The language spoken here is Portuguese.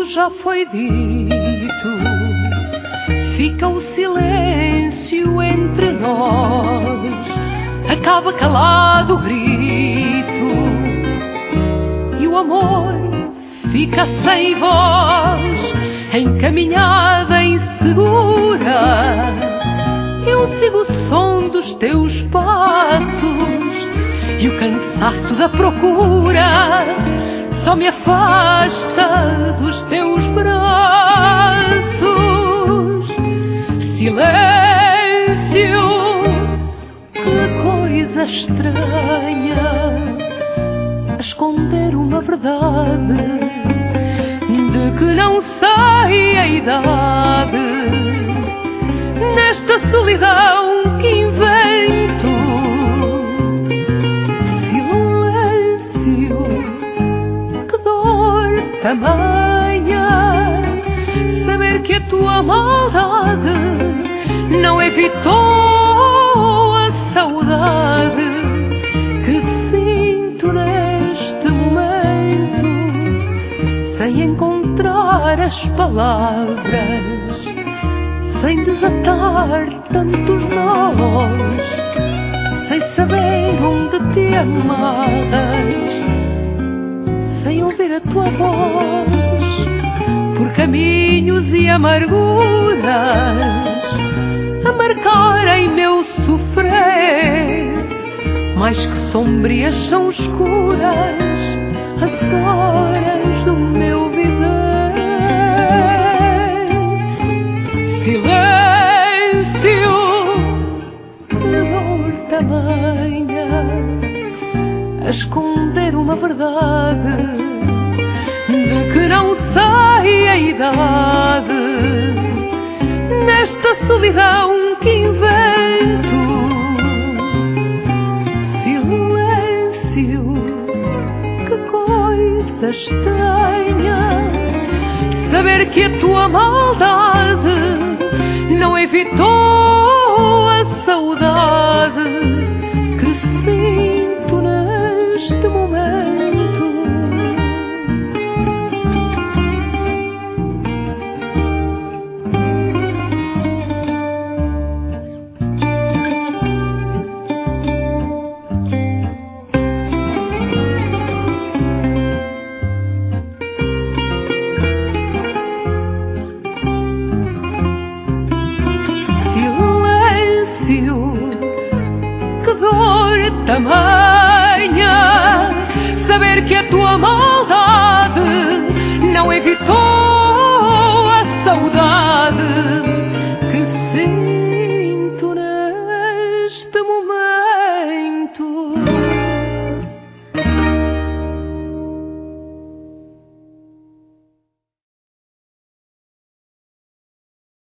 já foi dito, fica o silêncio entre nós, acaba calado o grito, e o amor fica sem voz, em caminhada insegura. Eu sigo o som dos teus passos e o cansaço da procura só me afasta dos teus braços. Silêncio, que coisa estranha, a esconder uma verdade de que não sei a idade. Nesta solidão que invento, tamanha, saber que a tua maldade não evitou a saudade que sinto neste momento, sem encontrar as palavras, sem desatar tantos nós, sem saber onde te amarras, sem ouvir a tua voz, por caminhos e amarguras, a marcarem meu sofrer. Mais que sombrias são escuras as horas do meu viver. Silêncio, que dor tamanha, a esconder uma verdade de que não sei a idade. Nesta solidão que invento, silêncio, que coisa estranha, saber que a tua maldade não evitou a saudade que sinto neste momento. Silêncio, que dor tamanha,